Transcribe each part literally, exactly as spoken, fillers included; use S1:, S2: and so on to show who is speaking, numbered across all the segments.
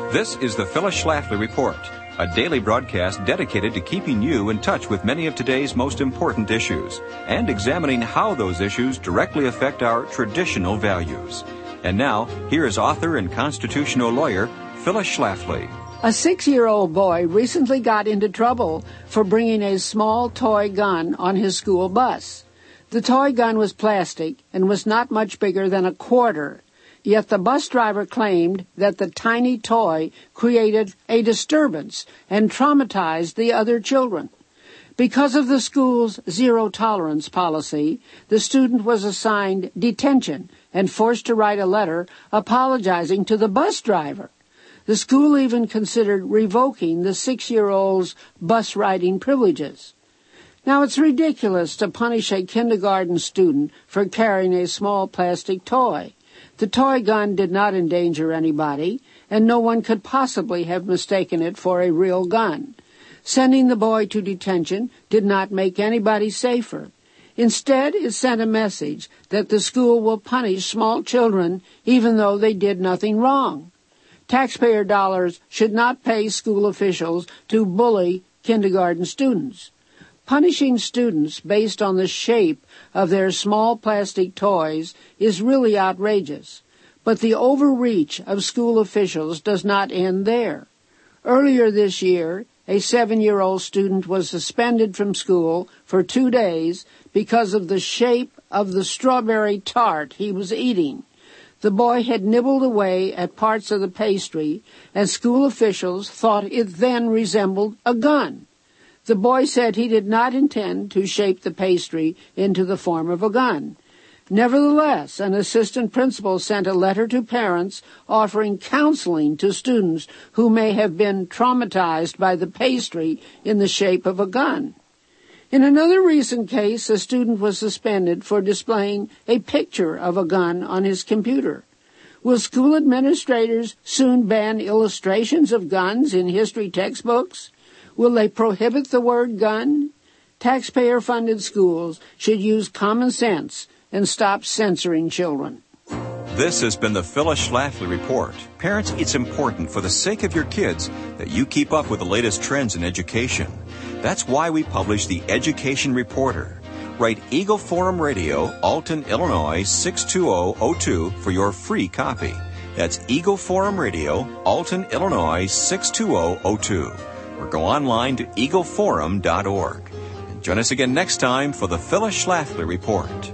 S1: This is the Phyllis Schlafly Report, a daily broadcast dedicated to keeping you in touch with many of today's most important issues and examining how those issues directly affect our traditional values. And now, here is author and constitutional lawyer Phyllis Schlafly.
S2: A six-year-old boy recently got into trouble for bringing a small toy gun on his school bus. The toy gun was plastic and was not much bigger than a quarter. Yet the bus driver claimed that the tiny toy created a disturbance and traumatized the other children. Because of the school's zero-tolerance policy, the student was assigned detention and forced to write a letter apologizing to the bus driver. The school even considered revoking the six-year-old's bus riding privileges. Now, it's ridiculous to punish a kindergarten student for carrying a small plastic toy. The toy gun did not endanger anybody, and no one could possibly have mistaken it for a real gun. Sending the boy to detention did not make anybody safer. Instead, it sent a message that the school will punish small children even though they did nothing wrong. Taxpayer dollars should not pay school officials to bully kindergarten students. Punishing students based on the shape of their small plastic toys is really outrageous. But the overreach of school officials does not end there. Earlier this year, a seven-year-old student was suspended from school for two days because of the shape of the strawberry tart he was eating. The boy had nibbled away at parts of the pastry, and school officials thought it then resembled a gun. The boy said he did not intend to shape the pastry into the form of a gun. Nevertheless, an assistant principal sent a letter to parents offering counseling to students who may have been traumatized by the pastry in the shape of a gun. In another recent case, a student was suspended for displaying a picture of a gun on his computer. Will school administrators soon ban illustrations of guns in history textbooks? Will they prohibit the word gun? Taxpayer-funded schools should use common sense and stop censoring children.
S1: This has been the Phyllis Schlafly Report. Parents, it's important for the sake of your kids that you keep up with the latest trends in education. That's why we publish the Education Reporter. Write Eagle Forum Radio, Alton, Illinois six two zero zero two for your free copy. That's Eagle Forum Radio, Alton, Illinois six two zero zero two. Or go online to eagle forum dot org. And join us again next time for the Phyllis Schlafly Report.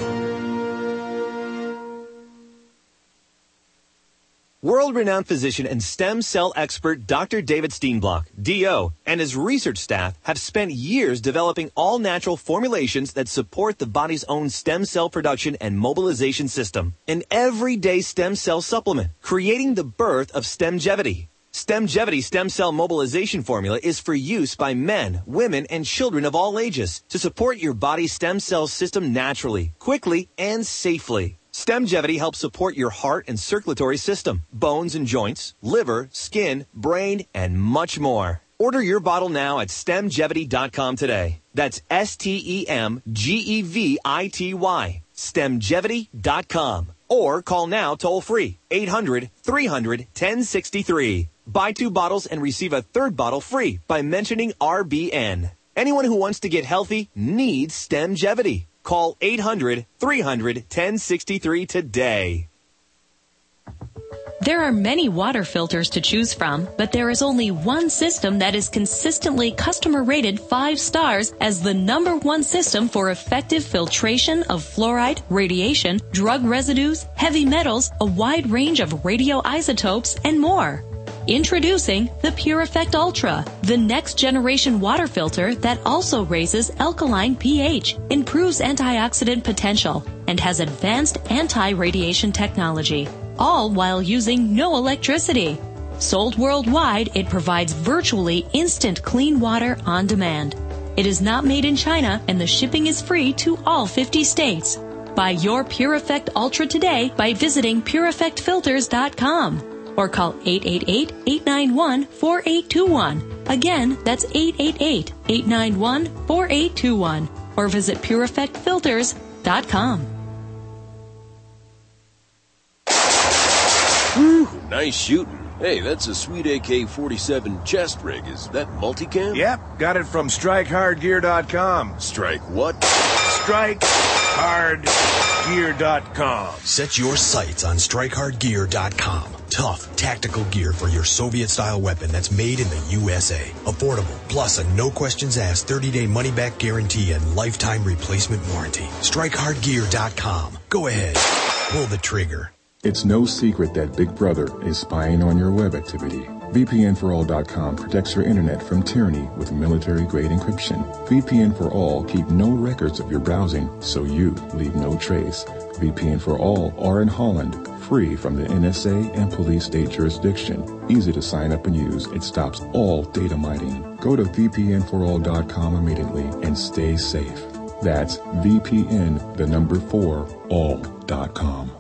S3: World-renowned physician and stem cell expert Doctor David Steenblock, D O, and his research staff have spent years developing all-natural formulations that support the body's own stem cell production and mobilization system. An everyday stem cell supplement, creating the birth of Stemgevity. Stemgevity stem cell mobilization formula is for use by men, women, and children of all ages to support your body's stem cell system naturally, quickly, and safely. Stemgevity helps support your heart and circulatory system, bones and joints, liver, skin, brain, and much more. Order your bottle now at stemgevity dot com today. That's S T E M G E V I T Y, stemgevity dot com. Or call now toll-free, eight hundred, three hundred, ten sixty-three. Buy two bottles and receive a third bottle free by mentioning R B N. Anyone who wants to get healthy needs Stemgevity. Call eight hundred, three hundred, ten sixty-three today.
S4: There are many water filters to choose from, but there is only one system that is consistently customer rated five stars as the number one system for effective filtration of fluoride, radiation, drug residues, heavy metals, a wide range of radioisotopes, and more. Introducing the Pure Effect Ultra, the next generation water filter that also raises alkaline pH, improves antioxidant potential, and has advanced anti-radiation technology, all while using no electricity. Sold worldwide, it provides virtually instant clean water on demand. It is not made in China, and the shipping is free to all fifty states. Buy your Pure Effect Ultra today by visiting pure effect filters dot com. Or call eight eight eight, eight nine one, four eight two one. Again, that's eight eight eight, eight nine one, four eight two one. Or visit pure effect filters dot com.
S5: Whew, nice shooting. Hey, that's a sweet A K forty-seven chest rig. Is that multicam?
S6: Yep, got it from strike hard gear dot com.
S5: Strike what?
S6: strike hard gear dot com.
S7: Set your sights on strike hard gear dot com. Tough, tactical gear for your Soviet-style weapon that's made in the U S A. Affordable, plus a no-questions-asked thirty-day money-back guarantee and lifetime replacement warranty. strike hard gear dot com. Go ahead. Pull the trigger.
S8: It's no secret that Big Brother is spying on your web activity. V P N for all dot com protects your internet from tyranny with military-grade encryption. V P N for All keep no records of your browsing, so you leave no trace. V P N for All are in Holland, free from the N S A and police state jurisdiction. Easy to sign up and use. It stops all data mining. Go to V P N for all dot com immediately and stay safe. That's V P N, the number four, all dot com.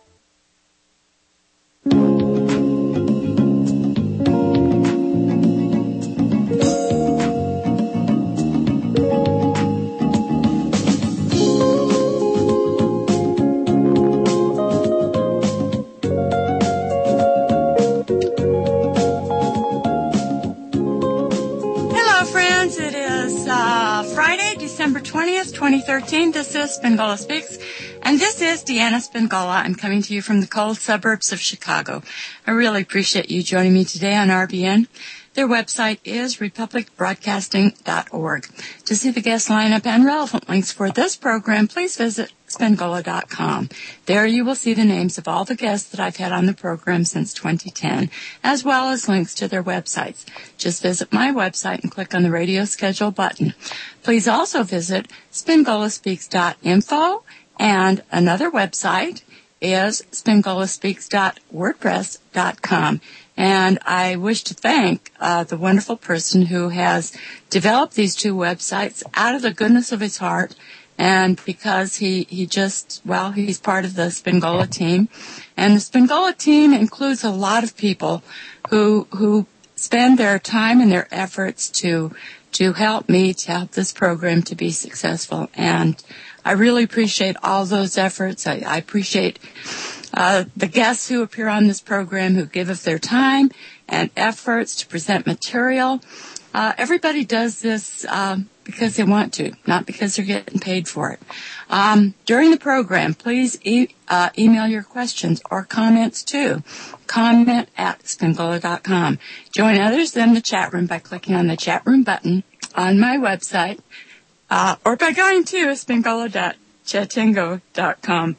S9: twenty thirteen. This is Spingola Speaks, and this is Deanna Spingola. I'm coming to you from the cold suburbs of Chicago. I really appreciate you joining me today on R B N. Their website is republic broadcasting dot org. To see the guest lineup and relevant links for this program, please visit spingola dot com. There you will see the names of all the guests that I've had on the program since twenty ten, as well as links to their websites. Just visit my website and click on the radio schedule button. Please also visit spingola speaks dot info, and another website is spingola speaks dot wordpress dot com. And I wish to thank uh, the wonderful person who has developed these two websites out of the goodness of his heart, and because he, he just, well, he's part of the Spingola team. And the Spingola team includes a lot of people who who spend their time and their efforts to to help me, to help this program to be successful. And I really appreciate all those efforts. I, I appreciate Uh, the guests who appear on this program, who give of their time and efforts to present material. Uh, everybody does this uh, because they want to, not because they're getting paid for it. Um, during the program, please e- uh, email your questions or comments to comment at spingola dot com. Join others in the chat room by clicking on the chat room button on my website, uh, or by going to spingola dot chatango dot com.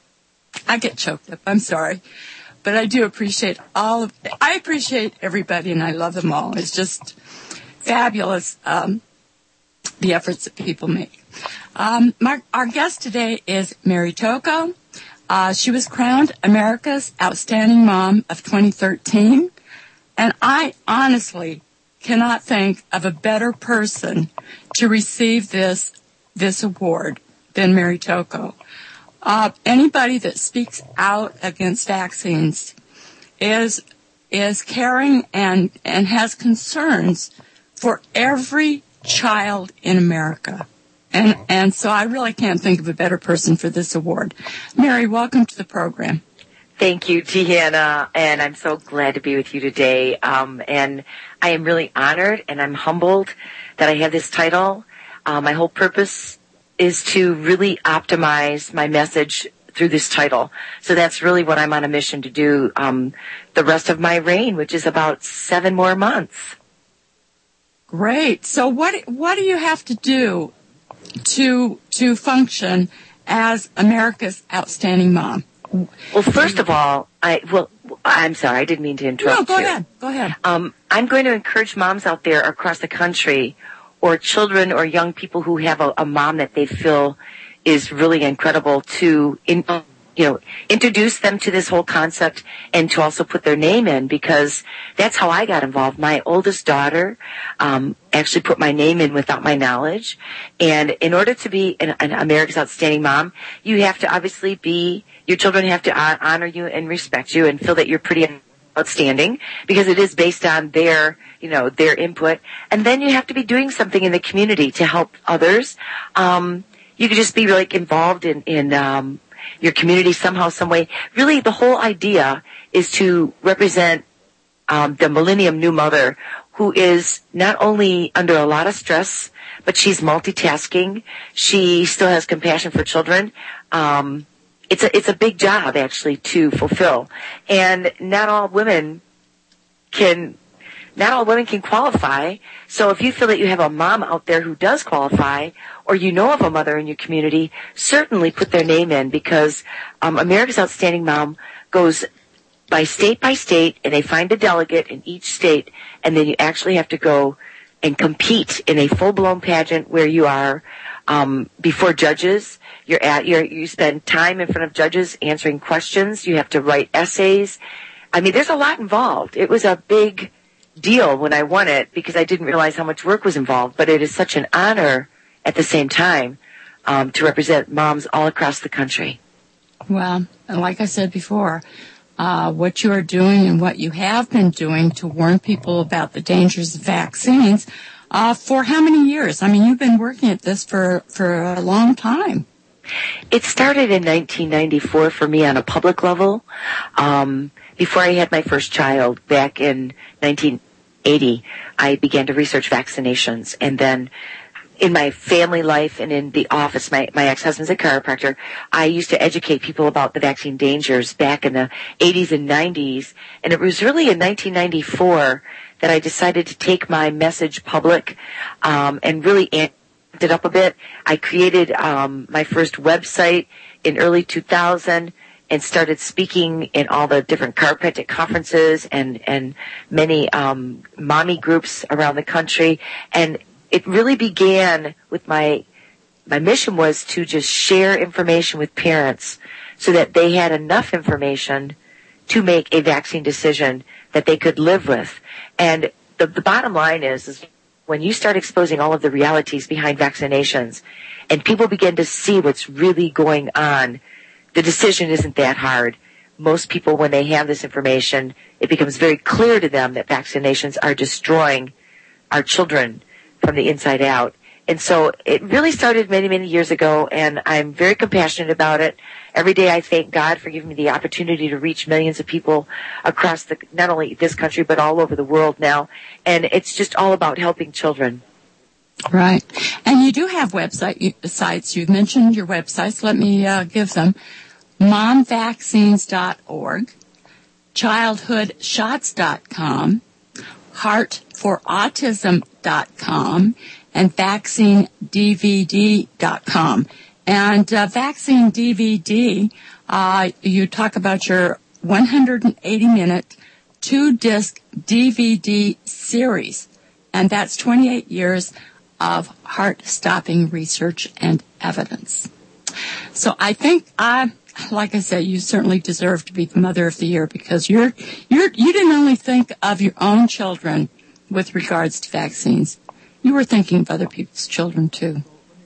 S9: I get choked up. I'm sorry. But I do appreciate all of, I appreciate everybody, and I love them all. It's just fabulous, um, the efforts that people make. Um, my, our guest today is Mary Tocco. Uh, she was crowned America's Outstanding Mom of twenty thirteen. And I honestly cannot think of a better person to receive this, this award than Mary Tocco. Uh, anybody that speaks out against vaccines is is caring and, and has concerns for every child in America. And and so I really can't think of a better person for this award. Mary, welcome to the program.
S10: Thank you, Deanna, and I'm so glad to be with you today. Um, and I am really honored and I'm humbled that I have this title. Uh, my whole purpose is to really optimize my message through this title. So that's really what I'm on a mission to do um, the rest of my reign, which is about seven more months.
S9: Great. So what what do you have to do to to function as America's Outstanding Mom?
S10: Well, first of all, I well, I'm sorry, I didn't mean to interrupt you.
S9: No, go you. ahead. Go ahead.
S10: Um, I'm going to encourage moms out there across the country, or children or young people who have a, a mom that they feel is really incredible, to in, you know, introduce them to this whole concept and to also put their name in, because that's how I got involved. My oldest daughter um, actually put my name in without my knowledge. And in order to be an, an America's Outstanding Mom, you have to obviously be, your children have to honor you and respect you and feel that you're pretty outstanding, because it is based on their, you know, their input. And then you have to be doing something in the community to help others. Um, you could just be like involved in, in, um, your community somehow, some way. Really, the whole idea is to represent um, the millennium new mother who is not only under a lot of stress, but she's multitasking. She still has compassion for children. Um, it's a, it's a big job actually to fulfill. And not all women can, not all women can qualify. So if you feel that you have a mom out there who does qualify, or you know of a mother in your community, certainly put their name in, because um, America's Outstanding Mom goes by state by state, and they find a delegate in each state, and then you actually have to go and compete in a full-blown pageant where you are um, before judges. You're at you're, you spend time in front of judges answering questions. You have to write essays. I mean, there's a lot involved. It was a big deal when I won it because I didn't realize how much work was involved, but it is such an honor at the same time um, to represent moms all across the country.
S9: Well, like I said before, uh, what you are doing and what you have been doing to warn people about the dangers of vaccines uh, for how many years? I mean, you've been working at this for, for a long time.
S10: It started in nineteen ninety-four for me on a public level. Um, before I had my first child back in nineteen eighty, I began to research vaccinations. And then in my family life and in the office, my, my ex-husband's a chiropractor, I used to educate people about the vaccine dangers back in the eighties and nineties. And it was really in nineteen ninety-four that I decided to take my message public um, and really amped it up a bit. I created um, my first website in early two thousand and started speaking in all the different chiropractic conferences and, and many um, mommy groups around the country. And it really began with my, my mission was to just share information with parents so that they had enough information to make a vaccine decision that they could live with. And the, the bottom line is, is when you start exposing all of the realities behind vaccinations and people begin to see what's really going on, the decision isn't that hard. Most people, when they have this information, it becomes very clear to them that vaccinations are destroying our children from the inside out. And so it really started many, many years ago, and I'm very compassionate about it. Every day I thank God for giving me the opportunity to reach millions of people across the, not only this country, but all over the world now. And it's just all about helping children.
S9: Right. And you do have website sites. You've mentioned your websites. Let me uh, give them. mom vaccines dot org, childhood shots dot com, heart for autism dot com, and vaccine d v d dot com. And uh, Vaccine D V D, uh, you talk about your one hundred eighty minute two-disc D V D series, and that's twenty-eight years of heart-stopping research and evidence. So I think, uh, like I said, you certainly deserve to be the Mother of the Year because you're, you're, you didn't only think of your own children with regards to vaccines. You were thinking of other people's children, too.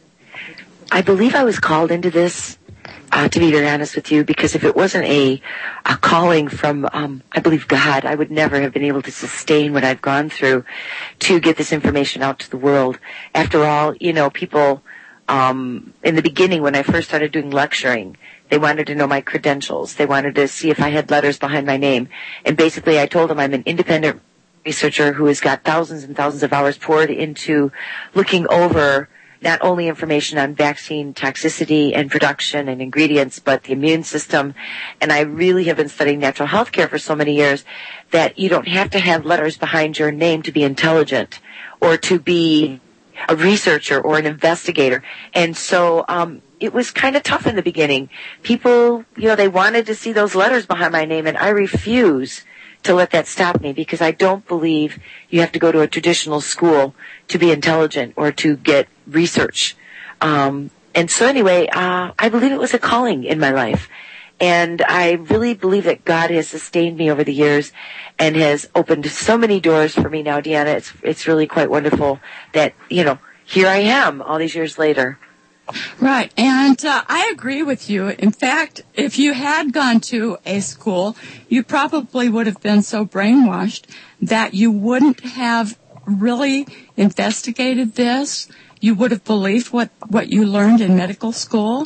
S10: I believe I was called into this, uh, to be very honest with you, because if it wasn't a, a calling from, um, I believe God, I would never have been able to sustain what I've gone through to get this information out to the world. After all, you know, people, um, in the beginning when I first started doing lecturing, they wanted to know my credentials. They wanted to see if I had letters behind my name. And basically I told them I'm an independent researcher who has got thousands and thousands of hours poured into looking over not only information on vaccine toxicity and production and ingredients, but the immune system. And I really have been studying natural health care for so many years that you don't have to have letters behind your name to be intelligent or to be a researcher or an investigator. And so um, it was kind of tough in the beginning. People, you know, they wanted to see those letters behind my name, and I refuse to let that stop me because I don't believe you have to go to a traditional school to be intelligent or to get research. Um, and so anyway, uh, I believe it was a calling in my life. And I really believe that God has sustained me over the years and has opened so many doors for me now, Deanna. It's, it's really quite wonderful that, you know, here I am all these years later.
S9: Right. And uh, I agree with you. In fact, if you had gone to a school, you probably would have been so brainwashed that you wouldn't have really investigated this. You would have believed what, what you learned in medical school.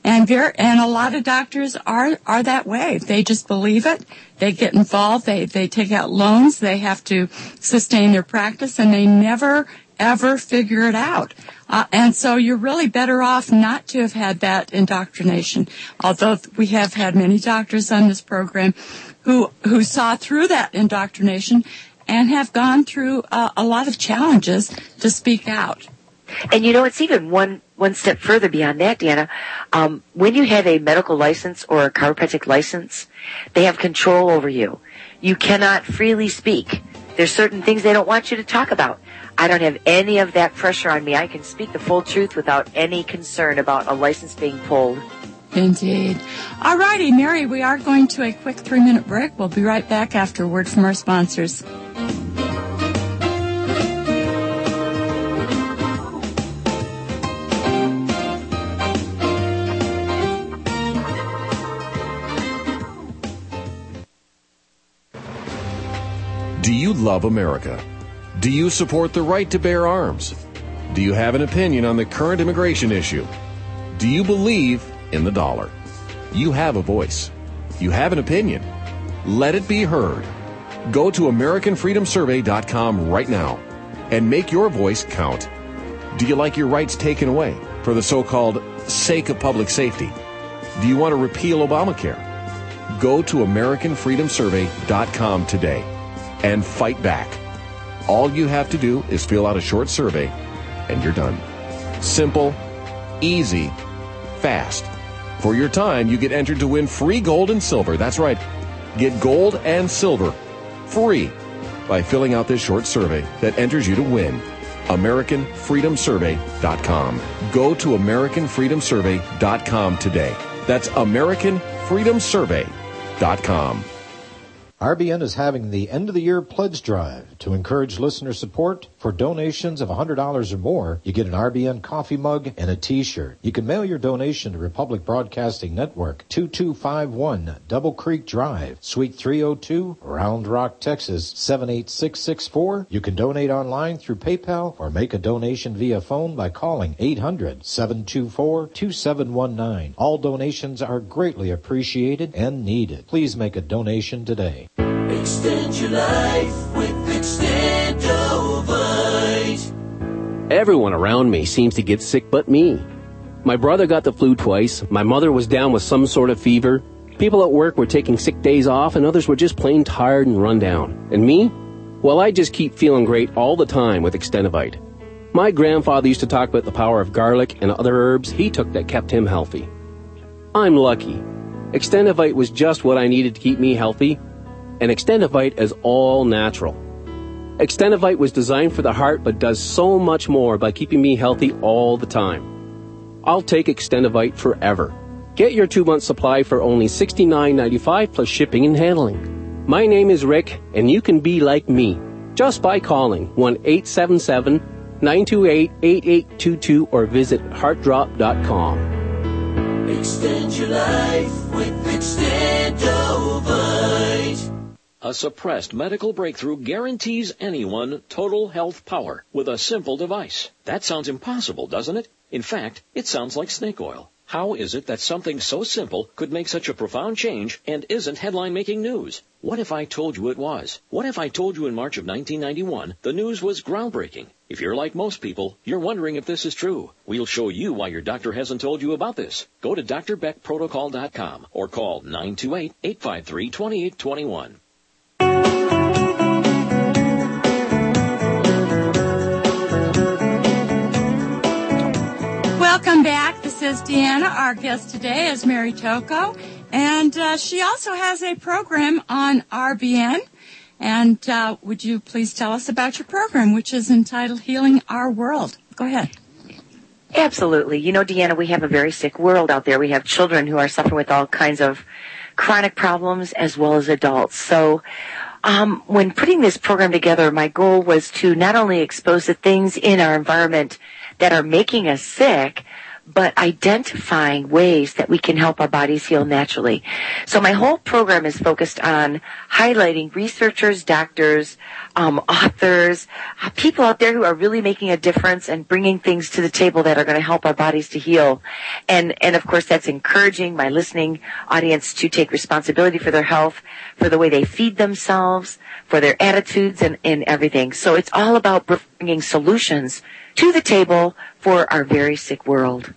S9: And very, and a lot of doctors are, are that way. They just believe it. They get involved. They, they take out loans. They have to sustain their practice, and they never, ever figure it out. Uh, and so you're really better off not to have had that indoctrination. Although we have had many doctors on this program who, who saw through that indoctrination and have gone through uh, a lot of challenges to speak out.
S10: And you know, it's even one, one step further beyond that, Deanna. Um, when you have a medical license or a chiropractic license, they have control over you. You cannot freely speak. There's certain things they don't want you to talk about. I don't have any of that pressure on me. I can speak the full truth without any concern about a license being pulled.
S9: Indeed. All righty, Mary, we are going to a quick three-minute break. We'll be right back after a word from our sponsors.
S11: Do you love America? Do you support the right to bear arms? Do you have an opinion on the current immigration issue? Do you believe in the dollar? You have a voice. You have an opinion. Let it be heard. Go to American Freedom Survey dot com right now and make your voice count. Do you like your rights taken away for the so-called sake of public safety? Do you want to repeal Obamacare? Go to American Freedom Survey dot com today and fight back. All you have to do is fill out a short survey, and you're done. Simple, easy, fast. For your time, you get entered to win free gold and silver. That's right. Get gold and silver free by filling out this short survey that enters you to win. American Freedom Survey dot com. Go to American Freedom Survey dot com today. That's American Freedom Survey dot com.
S12: R B N is having the end-of-the-year pledge drive to encourage listener support. For donations of one hundred dollars or more, you get an R B N coffee mug and a T-shirt. You can mail your donation to Republic Broadcasting Network, two two five one Double Creek Drive, Suite three oh two, Round Rock, Texas, seven eight six six four. You can donate online through PayPal or make a donation via phone by calling eight hundred, seven two four, two seven one nine. All donations are greatly appreciated and needed. Please make a donation today.
S13: Extend your life with Extendovite.
S14: Everyone around me seems to get sick but me. My brother got the flu twice, my mother was down with some sort of fever, people at work were taking sick days off, and others were just plain tired and run down. And me? Well, I just keep feeling great all the time with Extendovite. My grandfather used to talk about the power of garlic and other herbs he took that kept him healthy. I'm lucky. Extendovite was just what I needed to keep me healthy. And Extendovite is all natural. Extendovite was designed for the heart but does so much more by keeping me healthy all the time. I'll take Extendovite forever. Get your two-month supply for only sixty-nine ninety-five plus shipping and handling. My name is Rick, and you can be like me just by calling one eight seven seven, nine two eight, eight eight two two or visit heart drop dot com.
S13: Extend your life with Extendovite.
S5: A suppressed medical breakthrough guarantees anyone total health power with a simple device. That sounds impossible, doesn't it? In fact, it sounds like snake oil. How is it that something so simple could make such a profound change and isn't headline-making news? What if I told you it was? What if I told you in March of nineteen ninety-one the news was groundbreaking? If you're like most people, you're wondering if this is true. We'll show you why your doctor hasn't told you about this. Go to D R Beck Protocol dot com or call nine two eight, eight five three, two eight two one.
S9: Welcome back. This is Deanna. Our guest today is Mary Tocco, and uh, she also has a program on R B N. And uh, would you please tell us about your program, which is entitled Healing Our World? Go ahead.
S10: Absolutely. You know, Deanna, we have a very sick world out there. We have children who are suffering with all kinds of chronic problems as well as adults. So um, when putting this program together, my goal was to not only expose the things in our environment that are making us sick, but identifying ways that we can help our bodies heal naturally. So my whole program is focused on highlighting researchers, doctors, um, authors, uh, people out there who are really making a difference and bringing things to the table that are going to help our bodies to heal. And, and of course, that's encouraging my listening audience to take responsibility for their health, for the way they feed themselves, for their attitudes and, and everything. So it's all about bringing solutions to the table for our very sick world.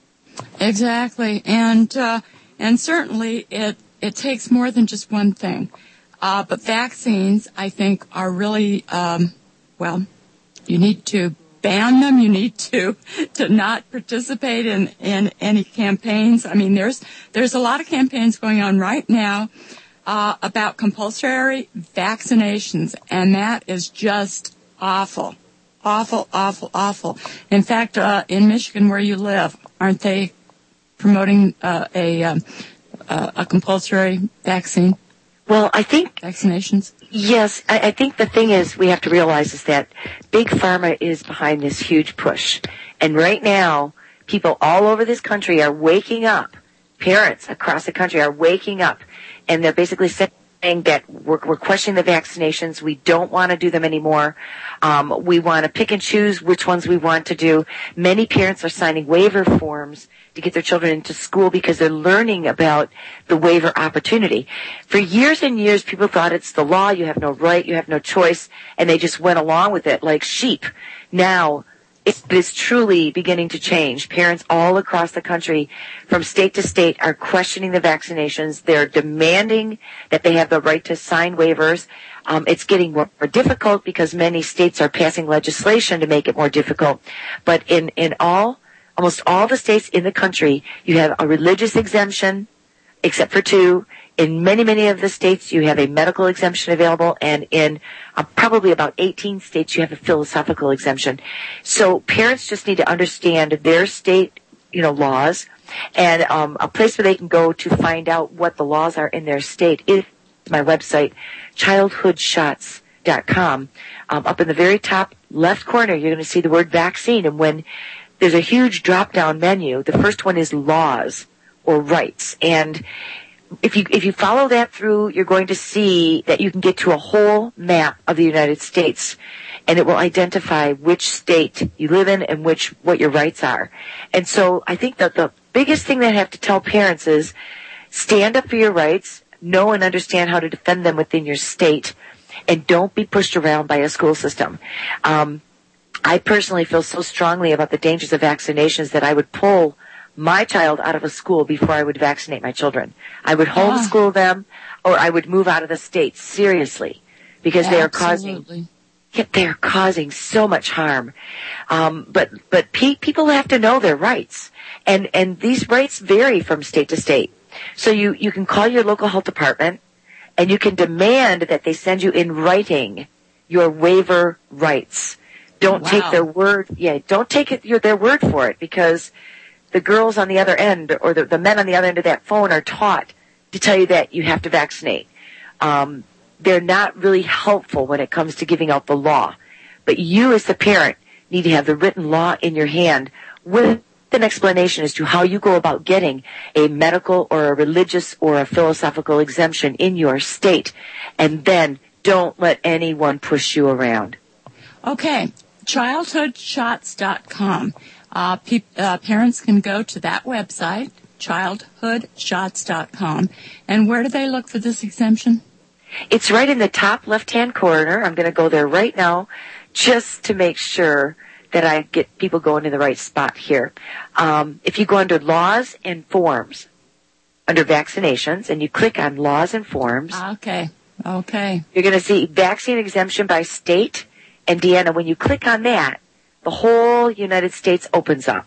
S9: Exactly. And, uh, and certainly it, it takes more than just one thing. Uh, but vaccines, I think, are really, um, well, you need to ban them. You need to, to not participate in, in any campaigns. I mean, there's, there's a lot of campaigns going on right now, uh, about compulsory vaccinations, and that is just awful. Awful, awful, awful. In fact, uh, in Michigan where you live, aren't they promoting, uh, a, um, uh, a compulsory vaccine?
S10: Well, I think
S9: vaccinations.
S10: Yes, I, I think the thing is we have to realize is that Big Pharma is behind this huge push. And right now, people all over this country are waking up. Parents across the country are waking up, and they're basically saying that we're, we're questioning the vaccinations. We don't want to do them anymore. Um, we want to pick and choose which ones we want to do. Many parents are signing waiver forms to get their children into school because they're learning about the waiver opportunity. For years and years, people thought it's the law, you have no right, you have no choice, and they just went along with it like sheep. Now, it is truly beginning to change. Parents all across the country, from state to state, are questioning the vaccinations. They're demanding that they have the right to sign waivers. Um, it's getting more, more difficult because many states are passing legislation to make it more difficult. But in, in all, almost all the states in the country, you have a religious exemption, except for two. In many, many of the states, you have a medical exemption available, and in uh, probably about eighteen states, you have a philosophical exemption. So parents just need to understand their state, you know, laws, and um, a place where they can go to find out what the laws are in their state is my website, childhood shots dot com. Um, up in the very top left corner, you're going to see the word vaccine, and when there's a huge drop-down menu, the first one is laws or rights, and If you, if you follow that through, you're going to see that you can get to a whole map of the United States, and it will identify which state you live in and which, what your rights are. And so I think that the biggest thing that I have to tell parents is stand up for your rights, know and understand how to defend them within your state, and don't be pushed around by a school system. Um, I personally feel so strongly about the dangers of vaccinations that I would pull my child out of a school before I would vaccinate my children. I would homeschool oh. them, or I would move out of the state, seriously, because they are causing, they are causing so much harm. Um, but, but pe- people have to know their rights, and, and these rights vary from state to state. So you, you can call your local health department, and you can demand that they send you in writing your waiver rights. Don't wow. take their word, yeah, don't take it, your, their word for it, because the girls on the other end, or the, the men on the other end of that phone, are taught to tell you that you have to vaccinate. Um, they're not really helpful when it comes to giving out the law. But you, as the parent, need to have the written law in your hand with an explanation as to how you go about getting a medical or a religious or a philosophical exemption in your state. And then don't let anyone push you around.
S9: Okay, childhood shots dot com. Uh, pe- uh, parents can go to that website, childhood shots dot com. And where do they look for this exemption?
S10: It's right in the top left-hand corner. I'm going to go there right now just to make sure that I get people going to the right spot here. Um, if you go under laws and forms, under vaccinations, and you click on laws and forms.
S9: Okay, okay.
S10: You're going to see vaccine exemption by state. And Deanna, when you click on that, the whole United States opens up.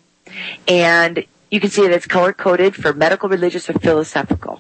S10: And you can see that it's color-coded for medical, religious, or philosophical.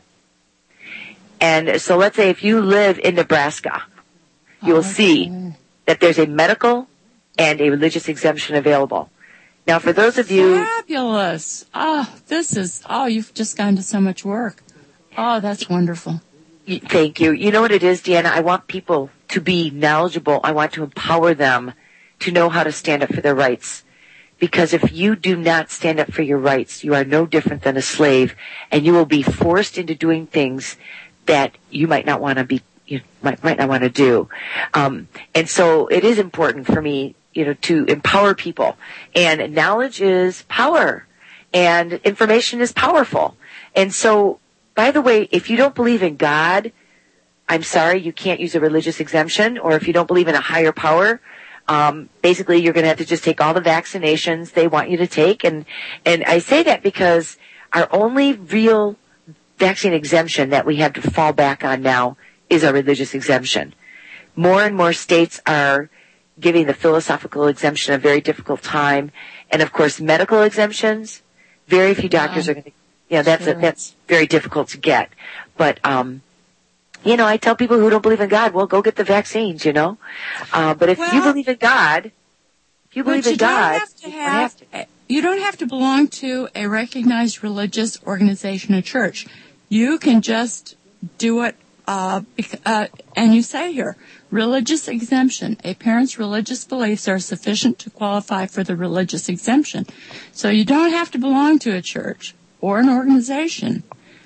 S10: And so let's say if you live in Nebraska, you'll okay. see that there's a medical and a religious exemption available. Now, for those of you...
S9: Fabulous. Oh, this is... Oh, you've just gone to so much work. Oh, that's wonderful.
S10: Thank you. You know what it is, Deanna? I want people to be knowledgeable. I want to empower them to know how to stand up for their rights, Because if you do not stand up for your rights, you are no different than a slave, and you will be forced into doing things that you might not want to be, you might, might not want to do. Um, and so it is important for me, you know, to empower people. And knowledge is power, and information is powerful. And so, by the way, if you don't believe in God, I'm sorry, you can't use a religious exemption. Or if you don't believe in a higher power, Um, basically, you're going to have to just take all the vaccinations they want you to take. And, and I say that because our only real vaccine exemption that we have to fall back on now is our religious exemption. More and more states are giving the philosophical exemption a very difficult time. And, of course, medical exemptions, very few doctors wow. are going to, you know, that's, sure. a, that's very difficult to get. But, um, you know, I tell people who don't believe in God, well, go get the vaccines, you know. Uh, but if well, you believe in God, if you believe in
S9: you
S10: God,
S9: don't have to
S10: you,
S9: have,
S10: have to.
S9: you don't have to belong to a recognized religious organization or church. You can just do it, uh, uh, and you say here, religious exemption. A parent's religious beliefs are sufficient to qualify for the religious exemption. So you don't have to belong to a church or an organization,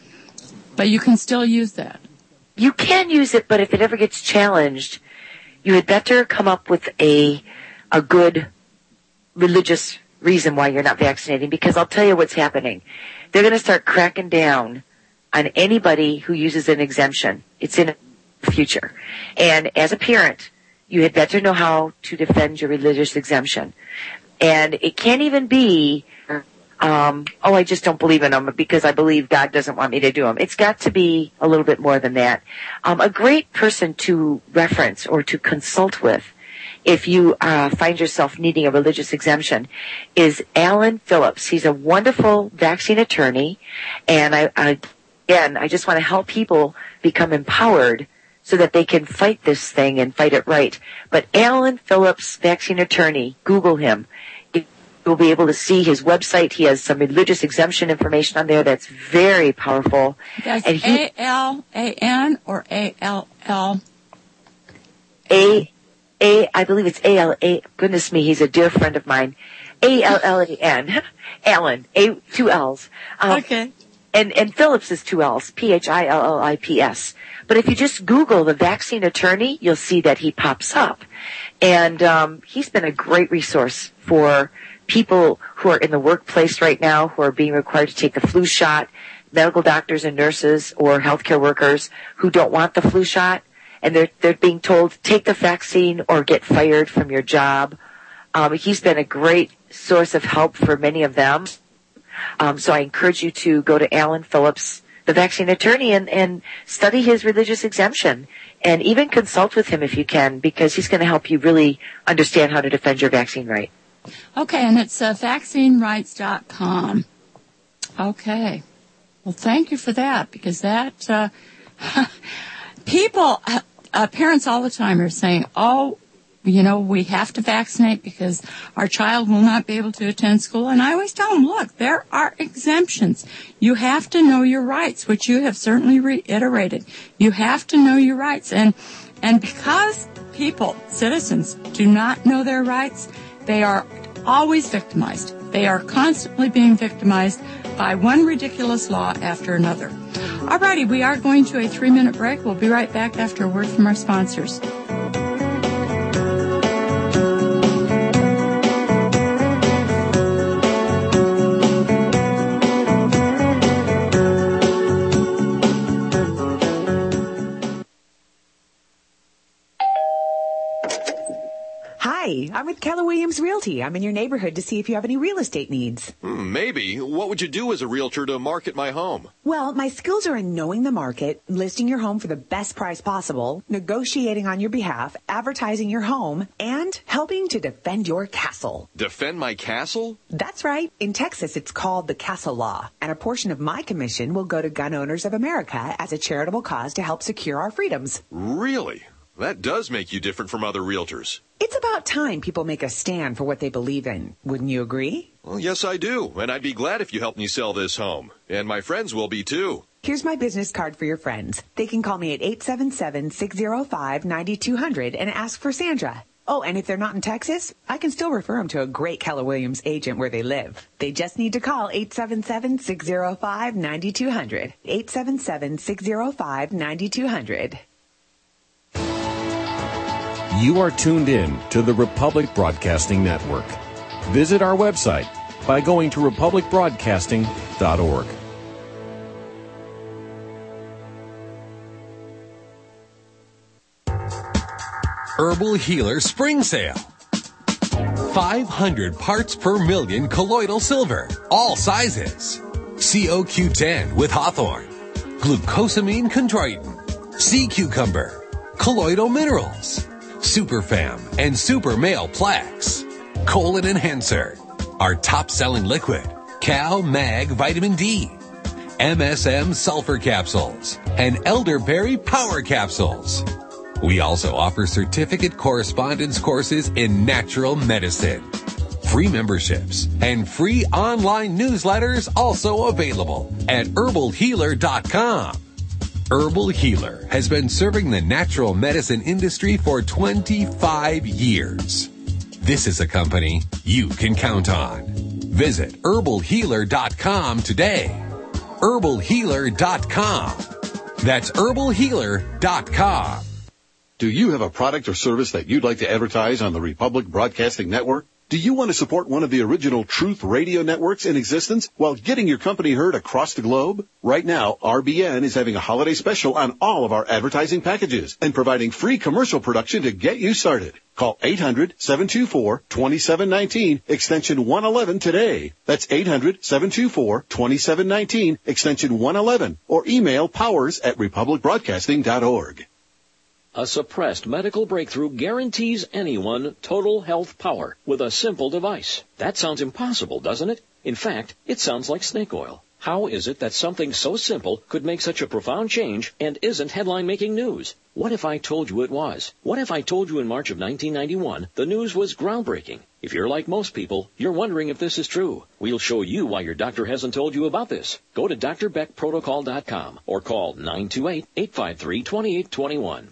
S9: but you can still use that.
S10: You can use it, but if it ever gets challenged, you had better come up with a a good religious reason why you're not vaccinating, because I'll tell you what's happening. They're going to start cracking down on anybody who uses an exemption. It's in the future. And as a parent, you had better know how to defend your religious exemption. And it can't even be Um, oh, I just don't believe in them because I believe God doesn't want me to do them. It's got to be a little bit more than that. Um, a great person to reference or to consult with if you uh, find yourself needing a religious exemption is Alan Phillips. He's a wonderful vaccine attorney, and I, I again, I just want to help people become empowered so that they can fight this thing and fight it right. But Alan Phillips, vaccine attorney, Google him. You'll be able to see his website. He has some religious exemption information on there that's very powerful.
S9: That's A L A N or A L L?
S10: A, A, I believe it's A L A. Goodness me, he's a dear friend of mine. A L L A N. Alan. A, two L's. Um,
S9: okay.
S10: And, and Phillips is two L's. P H I L L I P S. But if you just Google the vaccine attorney, you'll see that he pops up. And, um, he's been a great resource for people who are in the workplace right now who are being required to take the flu shot, medical doctors and nurses or healthcare workers who don't want the flu shot, and they're they're being told take the vaccine or get fired from your job. Um, he's been a great source of help for many of them. Um, so I encourage you to go to Alan Phillips, the vaccine attorney, and, and study his religious exemption, and even consult with him if you can, because he's going to help you really understand how to defend your vaccine right.
S9: Okay, and it's uh, vaccine rights dot com. Okay. Well, thank you for that, because that, uh, people, uh, uh, parents all the time are saying, oh, you know, we have to vaccinate because our child will not be able to attend school. And I always tell them, look, there are exemptions. You have to know your rights, which you have certainly reiterated. You have to know your rights. And, and because people, citizens, do not know their rights, they are always victimized. They are constantly being victimized by one ridiculous law after another. Alrighty, we are going to a three-minute break. We'll be right back after a word from our sponsors.
S15: Hi, I'm with Keller Williams Realty. I'm in your neighborhood to see if you have any real estate needs.
S11: Hmm, maybe. What would you do as a realtor to market my home?
S15: Well, my skills are in knowing the market, listing your home for the best price possible, negotiating on your behalf, advertising your home, and helping to defend your castle.
S11: Defend my castle?
S15: That's right. In Texas, it's called the Castle Law, and a portion of my commission will go to Gun Owners of America as a charitable cause to help secure our freedoms.
S11: Really? That does make you different from other realtors.
S15: It's about time people make a stand for what they believe in. Wouldn't you agree?
S11: Well, yes, I do. And I'd be glad if you helped me sell this home. And my friends will be, too.
S15: Here's my business card for your friends. They can call me at eight seven seven, six zero five, nine two zero zero and ask for Sandra. Oh, and if they're not in Texas, I can still refer them to a great Keller Williams agent where they live. They just need to call eight seven seven, six zero five, nine two zero zero. eight seven seven, six zero five, nine two zero zero.
S11: You are tuned in to the Republic Broadcasting Network. Visit our website by going to republic broadcasting dot org.
S16: Herbal Healer Spring Sale. five hundred parts per million colloidal silver, all sizes. C O Q ten with Hawthorne, glucosamine chondroitin, sea cucumber, colloidal minerals, Superfam and Super Male Plaques, Colon Enhancer, our top-selling liquid, Cal Mag Vitamin D, M S M Sulfur Capsules, and Elderberry Power Capsules. We also offer certificate correspondence courses in natural medicine. Free memberships and free online newsletters also available at herbal healer dot com. Herbal Healer has been serving the natural medicine industry for twenty-five years. This is a company you can count on. Visit herbal healer dot com today. herbal healer dot com. That's herbal healer dot com.
S17: Do you have a product or service that you'd like to advertise on the Republic Broadcasting Network? Do you want to support one of the original Truth Radio networks in existence while getting your company heard across the globe? Right now, R B N is having a holiday special on all of our advertising packages and providing free commercial production to get you started. Call eight hundred, seven two four, two seven one nine, extension one eleven today. That's eight hundred, seven two four, two seven one nine, extension one eleven, or email powers at republic broadcasting dot org.
S5: A suppressed medical breakthrough guarantees anyone total health power with a simple device. That sounds impossible, doesn't it? In fact, it sounds like snake oil. How is it that something so simple could make such a profound change and isn't headline-making news? What if I told you it was? What if I told you in March of nineteen ninety-one the news was groundbreaking? If you're like most people, you're wondering if this is true. We'll show you why your doctor hasn't told you about this. Go to D R Beck Protocol dot com or call nine two eight, eight five three, two eight two one.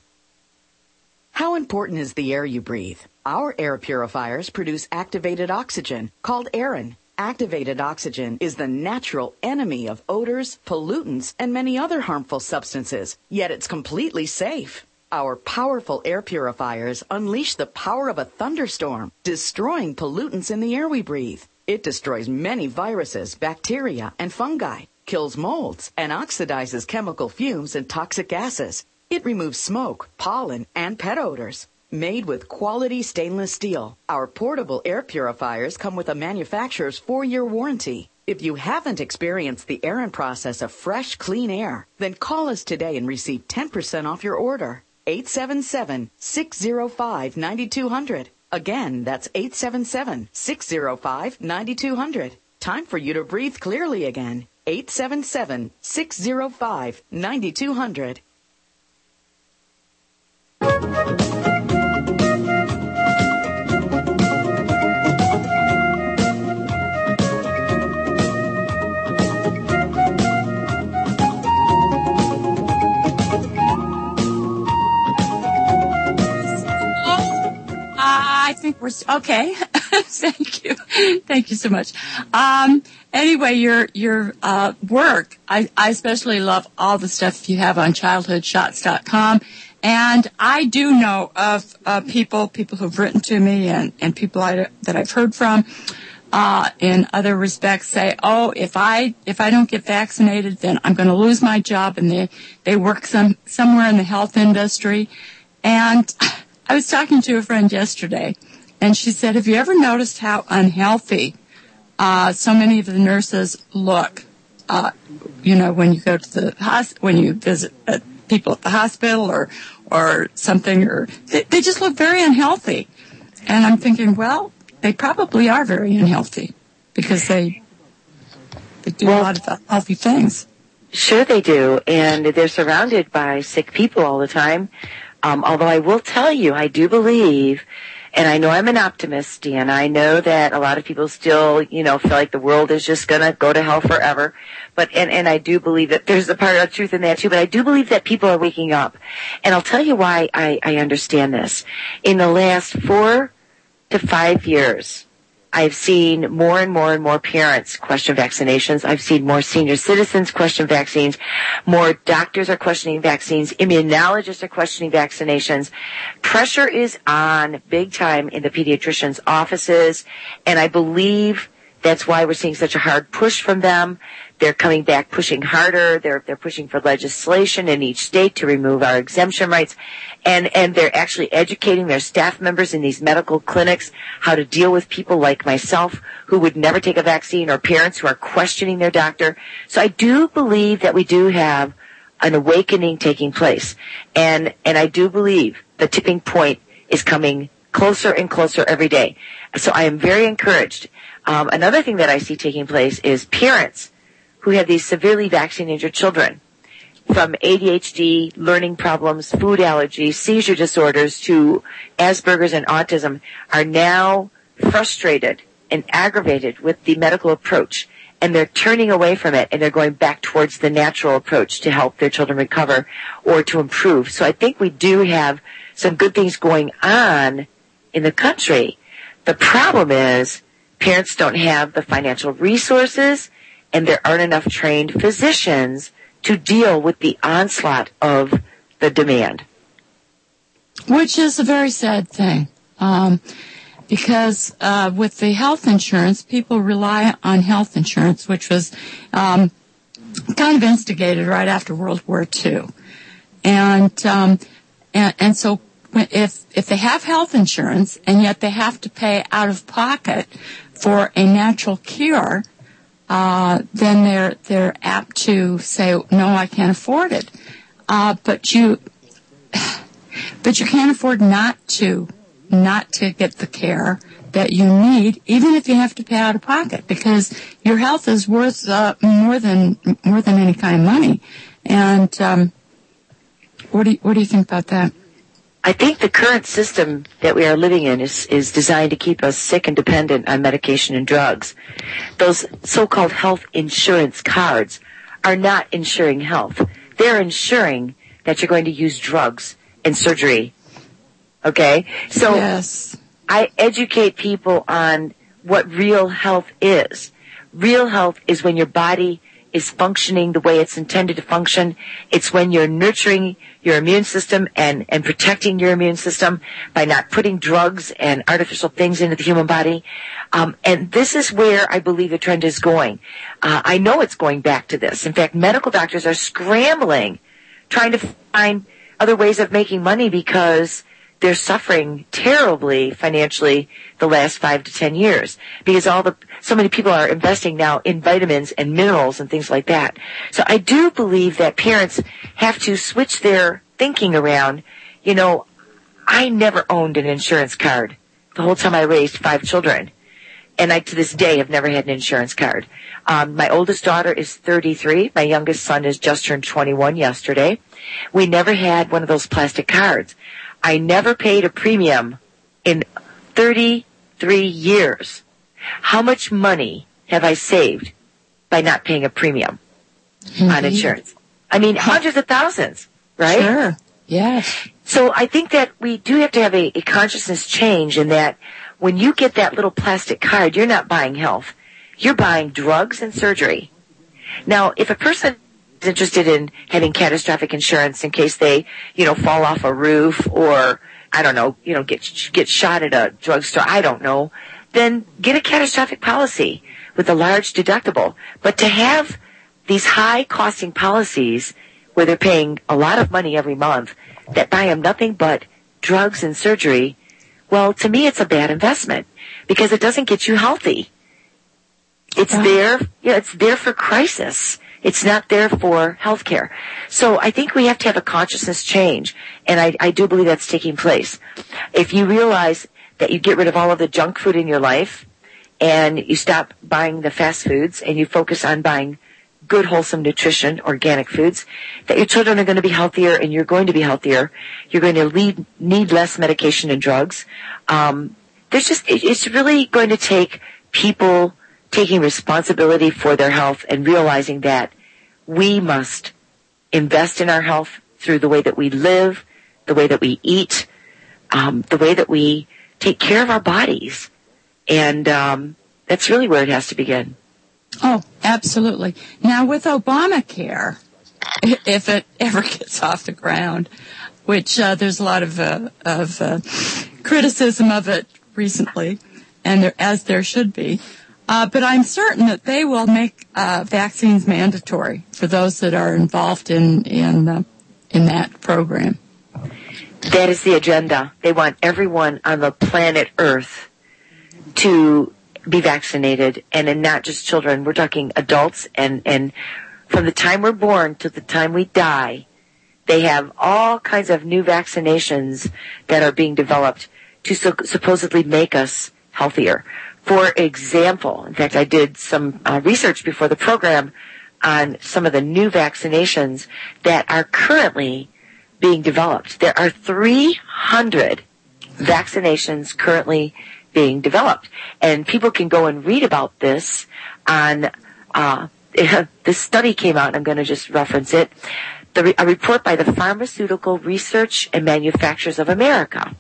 S18: How important is the air you breathe? Our air purifiers produce activated oxygen, called Aerin. Activated oxygen is the natural enemy of odors, pollutants, and many other harmful substances, yet it's completely safe. Our powerful air purifiers unleash the power of a thunderstorm, destroying pollutants in the air we breathe. It destroys many viruses, bacteria, and fungi, kills molds, and oxidizes chemical fumes and toxic gases. It removes smoke, pollen, and pet odors. Made with quality stainless steel, our portable air purifiers come with a manufacturer's four-year warranty. If you haven't experienced the Aerin process of fresh, clean air, then call us today and receive ten percent off your order. eight seven seven, six zero five, nine two zero zero. Again, that's eight seven seven, six zero five, nine two zero zero. Time for you to breathe clearly again. eight seven seven, six zero five, nine two zero zero.
S9: I think we're okay. Thank you, thank you so much. Um, anyway, your your uh, work, I, I especially love all the stuff you have on childhood shots dot com, and I do know of uh, people people who've written to me and and people I, that I've heard from uh, in other respects say, oh, if I if I don't get vaccinated, then I'm going to lose my job, and they they work some somewhere in the health industry, and I was talking to a friend yesterday, and she said, have you ever noticed how unhealthy uh, so many of the nurses look? Uh, you know, when you go to the hosp- when you visit uh, people at the hospital or or something, or they, they just look very unhealthy. And I'm thinking, well, they probably are very unhealthy because they they do well, a lot of unhealthy things.
S10: Sure they do, and they're surrounded by sick people all the time. Um, although I will tell you, I do believe And I know I'm an optimist, and I know that a lot of people still, you know, feel like the world is just going to go to hell forever. But, and, and I do believe that there's a part of truth in that too, but I do believe that people are waking up. And I'll tell you why I, I understand this. In the last four to five years, I've seen more and more and more parents question vaccinations. I've seen more senior citizens question vaccines. More doctors are questioning vaccines. Immunologists are questioning vaccinations. Pressure is on big time in the pediatricians' offices, and I believe that's why we're seeing such a hard push from them. They're coming back pushing harder. They're, they're pushing for legislation in each state to remove our exemption rights. And, and they're actually educating their staff members in these medical clinics how to deal with people like myself who would never take a vaccine, or parents who are questioning their doctor. So I do believe that we do have an awakening taking place. And, and I do believe the tipping point is coming closer and closer every day. So I am very encouraged. Um, another thing that I see taking place is parents who have these severely vaccine-injured children, from A D H D, learning problems, food allergies, seizure disorders, to Asperger's and autism, are now frustrated and aggravated with the medical approach, and they're turning away from it, and they're going back towards the natural approach to help their children recover or to improve. So I think we do have some good things going on in the country. The problem is parents don't have the financial resources, and there aren't enough trained physicians to deal with the onslaught of the demand.
S9: Which is a very sad thing, um, because uh, with the health insurance, people rely on health insurance, which was um, kind of instigated right after World War Two. And, um, and, and so if, if they have health insurance and yet they have to pay out of pocket for a natural cure, Uh, then they're they're apt to say, no, I can't afford it. Uh, but you, but you can't afford not to, not to get the care that you need, even if you have to pay out of pocket, because your health is worth uh, more than more than any kind of money. And um, what do you, what do you think about that?
S10: I think the current system that we are living in is, is designed to keep us sick and dependent on medication and drugs. Those so-called health insurance cards are not insuring health. They're ensuring that you're going to use drugs and surgery. Okay? So
S9: yes.
S10: I educate people on what real health is. Real health is when your body is functioning the way it's intended to function. It's when you're nurturing your immune system and, and protecting your immune system by not putting drugs and artificial things into the human body. Um, and this is where I believe the trend is going. Uh, I know it's going back to this. In fact, medical doctors are scrambling, trying to find other ways of making money because they're suffering terribly financially the last five to ten years because all the so many people are investing now in vitamins and minerals and things like that. So I do believe that parents have to switch their thinking around. You know, I never owned an insurance card the whole time I raised five children, and I to this day have never had an insurance card. Um, my oldest daughter is thirty-three. My youngest son has just turned twenty-one yesterday. We never had one of those plastic cards. I never paid a premium in thirty-three years. How much money have I saved by not paying a premium mm-hmm. on insurance? I mean, hundreds of thousands, right?
S9: Sure. Yes.
S10: So I think that we do have to have a, a consciousness change in that when you get that little plastic card, you're not buying health. You're buying drugs and surgery. Now, if a person is interested in having catastrophic insurance in case they, you know, fall off a roof or, I don't know, you know, get get shot at a drugstore, I don't know, then get a catastrophic policy with a large deductible. But to have these high-costing policies where they're paying a lot of money every month that buy them nothing but drugs and surgery, well, to me it's a bad investment because it doesn't get you healthy. It's wow. there, yeah, it's there for crisis. It's not there for health care. So I think we have to have a consciousness change, and I, I do believe that's taking place. If you realize that you get rid of all of the junk food in your life and you stop buying the fast foods and you focus on buying good, wholesome nutrition, organic foods, that your children are going to be healthier and you're going to be healthier. You're going to lead, need less medication and drugs. Um, there's just, it, it's really going to take people taking responsibility for their health and realizing that we must invest in our health through the way that we live, the way that we eat, um, the way that we take care of our bodies. And um, that's really where it has to begin.
S9: Oh, absolutely. Now, with Obamacare, if it ever gets off the ground, which uh, there's a lot of uh, of uh, criticism of it recently, and there, as there should be, uh, but I'm certain that they will make uh, vaccines mandatory for those that are involved in in uh, in that program.
S10: That is the agenda. They want everyone on the planet Earth to be vaccinated, and then not just children. We're talking adults, and, and from the time we're born to the time we die, they have all kinds of new vaccinations that are being developed to so, supposedly make us healthier. For example, in fact, I did some uh, research before the program on some of the new vaccinations that are currently being developed. There are three hundred vaccinations currently being developed. And people can go and read about this on, uh, this study came out, and I'm going to just reference it, the re- a report by the Pharmaceutical Research and Manufacturers of America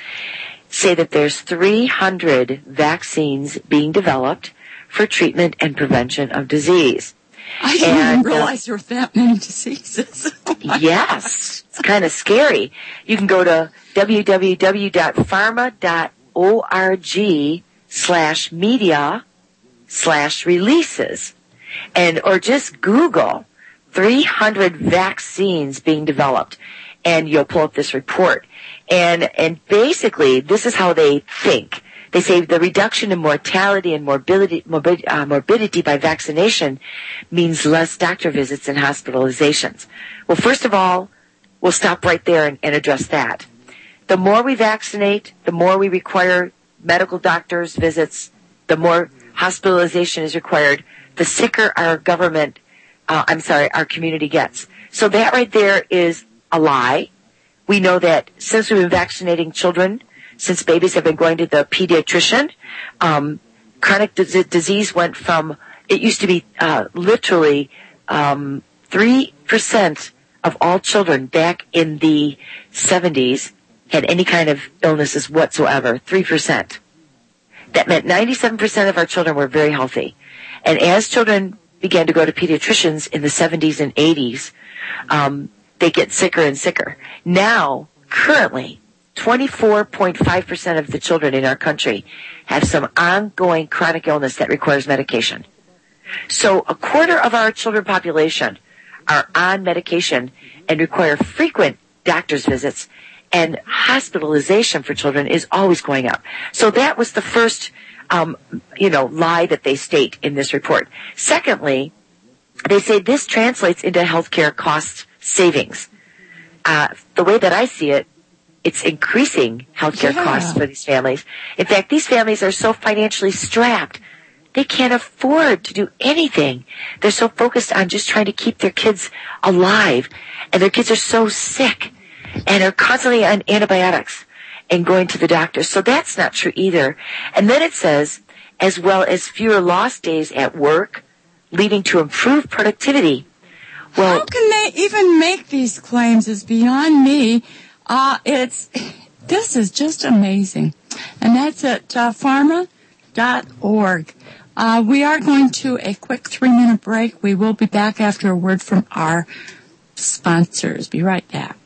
S10: say that there's three hundred vaccines being developed for treatment and prevention of disease.
S9: I didn't and, even realize uh, there were that many diseases. Oh
S10: yes, it's kind of scary. You can go to w w w dot pharma dot org slash media slash releases, and or just Google three hundred vaccines being developed, and you'll pull up this report. And and basically, this is how they think. They say the reduction in mortality and morbidity, morbid, uh, morbidity by vaccination means less doctor visits and hospitalizations. Well, first of all, we'll stop right there and, and address that. The more we vaccinate, the more we require medical doctors' visits, the more hospitalization is required, the sicker our government, uh, I'm sorry, our community gets. So that right there is a lie. We know that since we've been vaccinating children, since babies have been going to the pediatrician, um, chronic d- disease went from, it used to be uh, literally um, three percent of all children back in the seventies had any kind of illnesses whatsoever, three percent. That meant ninety-seven percent of our children were very healthy. And as children began to go to pediatricians in the seventies and eighties, um, they get sicker and sicker. Now, currently, twenty-four point five percent of the children in our country have some ongoing chronic illness that requires medication. So a quarter of our children population are on medication and require frequent doctor's visits, and hospitalization for children is always going up. So that was the first, um, you know, lie that they state in this report. Secondly, they say this translates into healthcare cost savings. Uh, the way that I see it, it's increasing healthcare yeah. costs for these families. In fact, these families are so financially strapped, they can't afford to do anything. They're so focused on just trying to keep their kids alive, and their kids are so sick and are constantly on antibiotics and going to the doctor. So that's not true either. And then it says, as well as fewer lost days at work, leading to improved productivity. Well,
S9: how can they even make these claims is beyond me. Uh, it's, this is just amazing. And that's at uh, pharma dot org. Uh, we are going to a quick three-minute break. We will be back after a word from our sponsors. Be right back.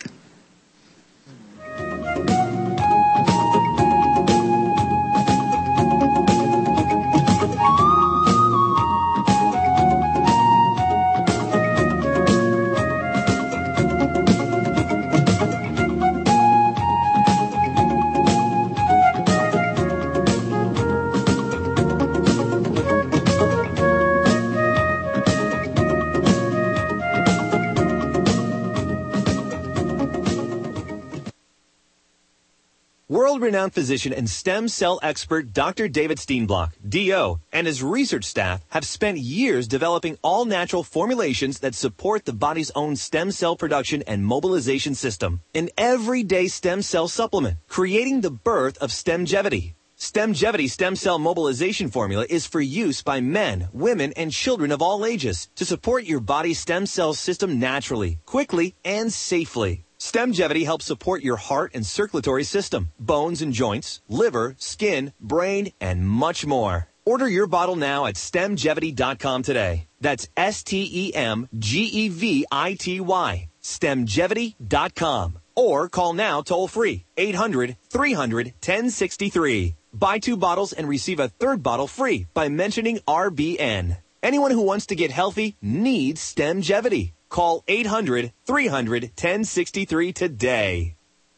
S3: World-renowned physician and stem cell expert Doctor David Steenblock, D O, and his research staff have spent years developing all-natural formulations that support the body's own stem cell production and mobilization system. An everyday stem cell supplement, creating the birth of Stemgevity. Stemgevity stem cell mobilization formula is for use by men, women, and children of all ages to support your body's stem cell system naturally, quickly, and safely. Stemgevity helps support your heart and circulatory system, bones and joints, liver, skin, brain, and much more. Order your bottle now at stemgevity dot com today. That's S T E M G E V I T Y. stemgevity dot com. Or call now toll-free, eight hundred, three hundred, ten sixty-three. Buy two bottles and receive a third bottle free by mentioning R B N. Anyone who wants to get healthy needs Stemgevity. Call eight hundred, three hundred, ten sixty-three today.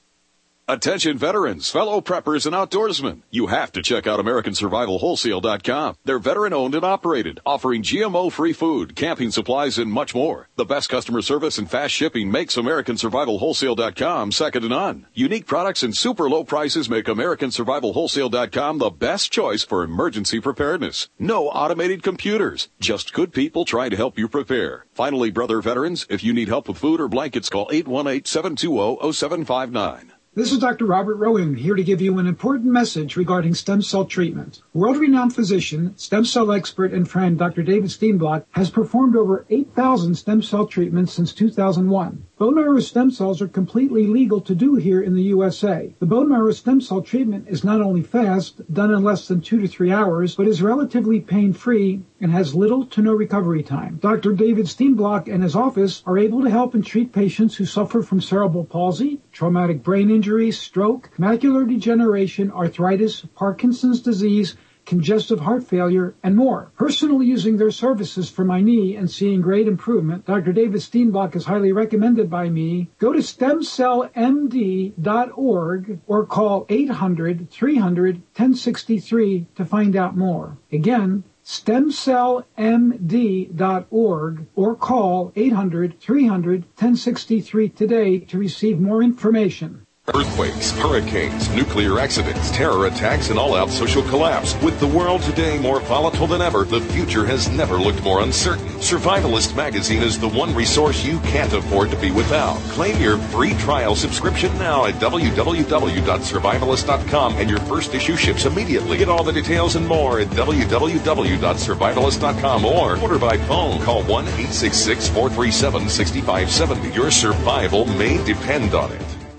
S19: Attention veterans, fellow preppers, and outdoorsmen. You have to check out American Survival Wholesale dot com. They're veteran-owned and operated, offering G M O-free food, camping supplies, and much more. The best customer service and fast shipping makes American Survival Wholesale dot com second to none. Unique products and super low prices make American Survival Wholesale dot com the best choice for emergency preparedness. No automated computers, just good people trying to help you prepare. Finally, brother veterans, if you need help with food or blankets, call eight one eight, seven two zero, zero seven five nine.
S20: This is Doctor Robert Rowan here to give you an important message regarding stem cell treatment. World-renowned physician, stem cell expert, and friend Doctor David Steenblock has performed over eight thousand stem cell treatments since two thousand one. Bone marrow stem cells are completely legal to do here in the U S A. The bone marrow stem cell treatment is not only fast, done in less than two to three hours, but is relatively pain-free and has little to no recovery time. Doctor David Steenblock and his office are able to help and treat patients who suffer from cerebral palsy, traumatic brain injury, stroke, macular degeneration, arthritis, Parkinson's disease, congestive heart failure, and more. Personally using their services for my knee and seeing great improvement, Doctor David Steenblock is highly recommended by me. Go to stem cell M D dot org or call eight hundred, three hundred, ten sixty-three to find out more. Again, stem cell M D dot org or call eight hundred, three hundred, ten sixty-three today to receive more information.
S21: Earthquakes, hurricanes, nuclear accidents, terror attacks, and all-out social collapse. With the world today more volatile than ever, the future has never looked more uncertain. Survivalist Magazine is the one resource you can't afford to be without. Claim your free trial subscription now at w w w dot survivalist dot com, and your first issue ships immediately. Get all the details and more at w w w dot survivalist dot com or order by phone. Call one eight six six, four three seven, six five seven zero. Your survival may depend on it.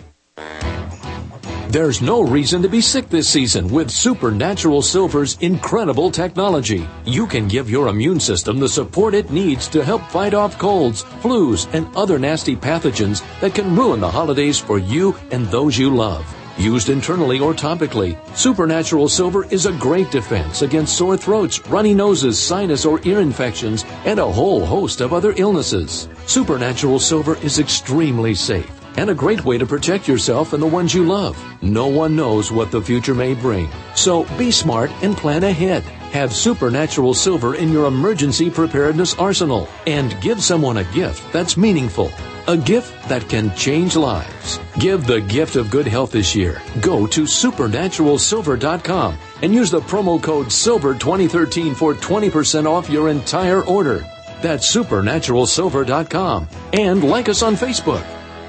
S22: There's no reason to be sick this season with Supernatural Silver's incredible technology. You can give your immune system the support it needs to help fight off colds, flus, and other nasty pathogens that can ruin the holidays for you and those you love. Used internally or topically, Supernatural Silver is a great defense against sore throats, runny noses, sinus or ear infections, and a whole host of other illnesses. Supernatural Silver is extremely safe and a great way to protect yourself and the ones you love. No one knows what the future may bring, so be smart and plan ahead. Have Supernatural Silver in your emergency preparedness arsenal and give someone a gift that's meaningful. A gift that can change lives. Give the gift of good health this year. Go to supernatural silver dot com and use the promo code silver twenty thirteen for twenty percent off your entire order. That's supernatural silver dot com. And like us on Facebook.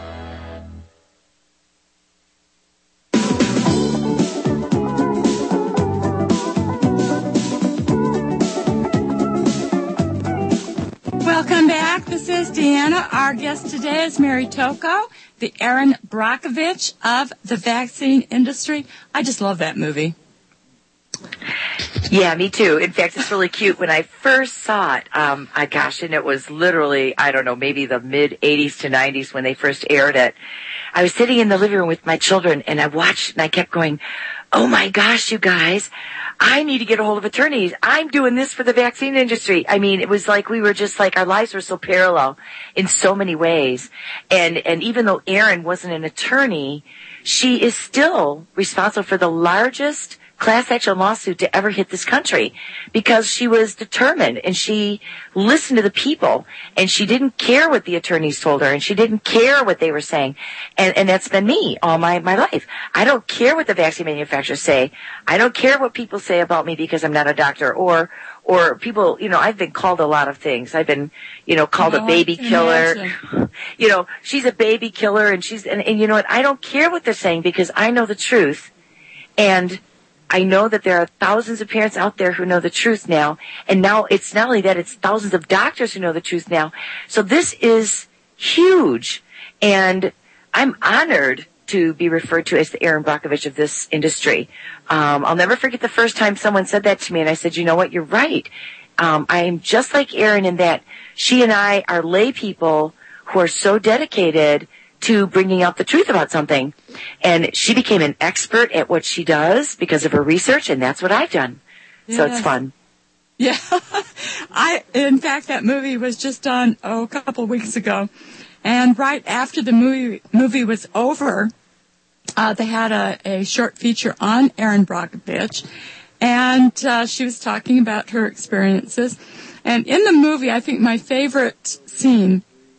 S9: Welcome back. This is Deanna. Our guest today is Mary Tocco, the Erin Brockovich of the vaccine industry. I just love that movie.
S10: Yeah, me too. In fact, it's really cute. When I first saw it, um, I, gosh, and it was literally, I don't know, maybe the mid eighties to nineties when they first aired it. I was sitting in the living room with my children, and I watched, and I kept going, oh my gosh, you guys, I need to get a hold of attorneys. I'm doing this for the vaccine industry. I mean, it was like we were just like, our lives were so parallel in so many ways. And, and even though Erin wasn't an attorney, she is still responsible for the largest class action lawsuit to ever hit this country because she was determined and she listened to the people and she didn't care what the attorneys told her and she didn't care what they were saying. And, and that's been me all my, my life. I don't care what the vaccine manufacturers say. I don't care what people say about me because I'm not a doctor or, or people, you know, I've been called a lot of things. I've been, you know, called
S9: no,
S10: a baby killer.
S9: Imagine.
S10: You know, she's a baby killer and she's, and, and you know what? I don't care what they're saying because I know the truth. And I know that there are thousands of parents out there who know the truth now. And now it's not only that, it's thousands of doctors who know the truth now. So this is huge. And I'm honored to be referred to as the Erin Brockovich of this industry. Um, I'll never forget the first time someone said that to me, and I said, you know what, you're right. Um, I am just like Erin in that she and I are lay people who are so dedicated to bringing out the truth about something. And she became an expert at what she does because of her research, and that's what I've done.
S9: Yes.
S10: So it's fun.
S9: Yeah. I, in fact, that movie was just on, oh, a couple weeks ago. And right after the movie, movie was over, uh, they had a, a short feature on Erin Brockovich. And uh, she was talking about her experiences. And in the movie, I think my favorite scene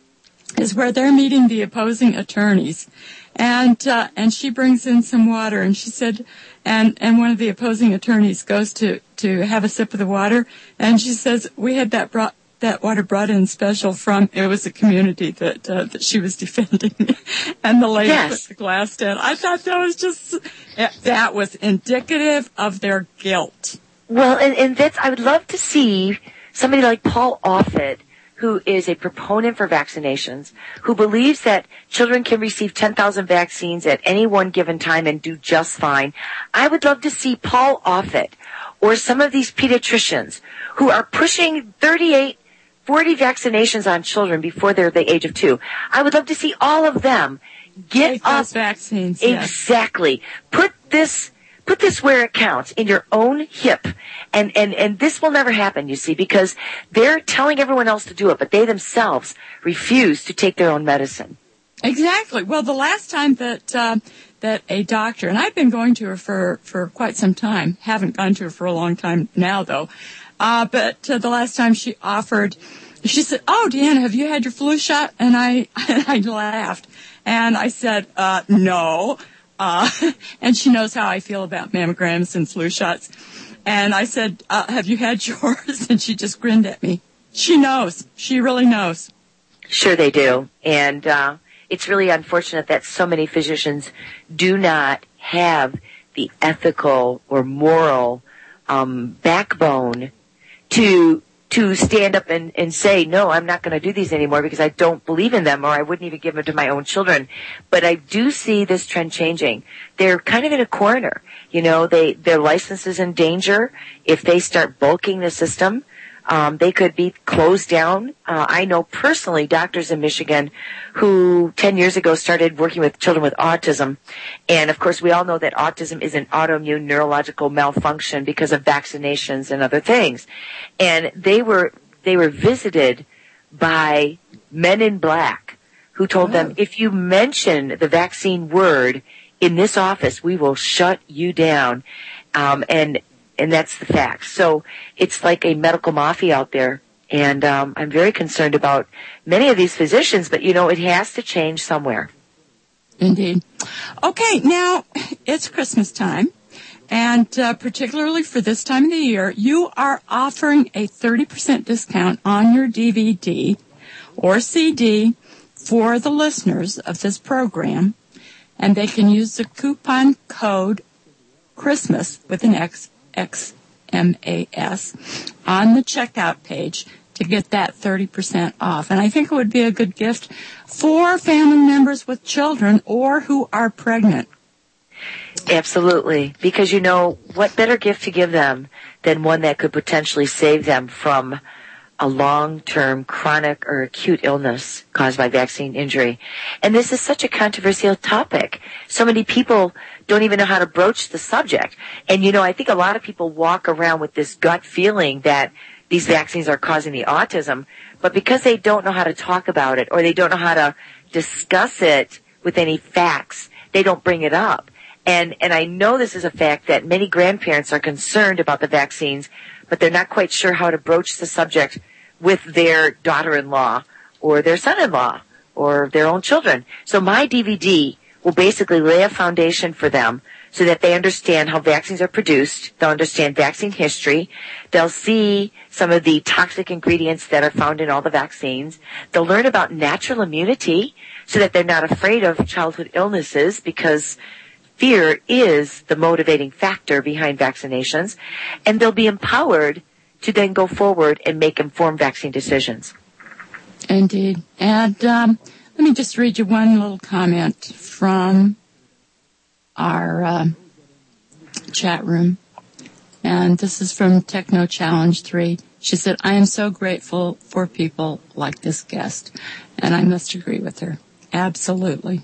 S9: is where they're meeting the opposing attorneys. And uh, and she brings in some water, and she said, and, and one of the opposing attorneys goes to, to have a sip of the water, and she says, we had that brought, that water brought in special from, it was a community that uh, that she was defending. And the lady
S10: Yes.
S9: put the glass down. I thought that was just, that was indicative of their guilt.
S10: Well, and, and that's, I would love to see somebody like Paul Offit, who is a proponent for vaccinations, who believes that children can receive ten thousand vaccines at any one given time and do just fine. I would love to see Paul Offit or some of these pediatricians who are pushing thirty-eight, forty vaccinations on children before they're the age of two. I would love to see all of them get
S9: Take
S10: up.
S9: those vaccines. Yes.
S10: Exactly. Put this Put this where it counts, in your own hip. And, and, and this will never happen, you see, because they're telling everyone else to do it, but they themselves refuse to take their own medicine.
S9: Exactly. Well, the last time that, uh, that a doctor, and I've been going to her for, for quite some time, haven't gone to her for a long time now, though, uh, but uh, the last time she offered, she said, oh, Deanna, have you had your flu shot? And I, and I laughed. And I said, uh, no. Uh, and she knows how I feel about mammograms and flu shots. And I said, uh, have you had yours? And she just grinned at me. She knows. She really knows.
S10: Sure they do. And uh, it's really unfortunate that so many physicians do not have the ethical or moral um, backbone to to stand up and, and say, no, I'm not going to do these anymore because I don't believe in them, or I wouldn't even give them to my own children. But I do see this trend changing. They're kind of in a corner. You know, they, their license is in danger. If they start bulking the system, um, they could be closed down. Uh, I know personally doctors in Michigan who ten years ago started working with children with autism. And of course, we all know that autism is an autoimmune neurological malfunction because of vaccinations and other things. And they were, they were visited by men in black who told oh. them, if you mention the vaccine word in this office, we will shut you down. Um, and, and that's the fact. So it's like a medical mafia out there. And um, I'm very concerned about many of these physicians, but, you know, it has to change somewhere.
S9: Indeed. Okay, now it's Christmas time, and uh, particularly for this time of the year, you are offering a thirty percent discount on your D V D or C D for the listeners of this program, and they can use the coupon code Christmas with an X, X M A S, on the checkout page to get that thirty percent off. And I think it would be a good gift for family members with children or who are pregnant.
S10: Absolutely. Because, you know, what better gift to give them than one that could potentially save them from a long-term chronic or acute illness caused by vaccine injury. And this is such a controversial topic. So many people don't even know how to broach the subject. And, you know, I think a lot of people walk around with this gut feeling that these vaccines are causing the autism, but because they don't know how to talk about it or they don't know how to discuss it with any facts, they don't bring it up. And, and I know this is a fact that many grandparents are concerned about the vaccines, but they're not quite sure how to broach the subject with their daughter-in-law or their son-in-law or their own children. So my D V D will basically lay a foundation for them so that they understand how vaccines are produced. They'll understand vaccine history. They'll see some of the toxic ingredients that are found in all the vaccines. They'll learn about natural immunity so that they're not afraid of childhood illnesses, because fear is the motivating factor behind vaccinations. And they'll be empowered to then go forward and make informed vaccine decisions.
S9: Indeed. And um, let me just read you one little comment from our uh, chat room. And this is from Techno Challenge three. She said, I am so grateful for people like this guest. And I must agree with her. Absolutely.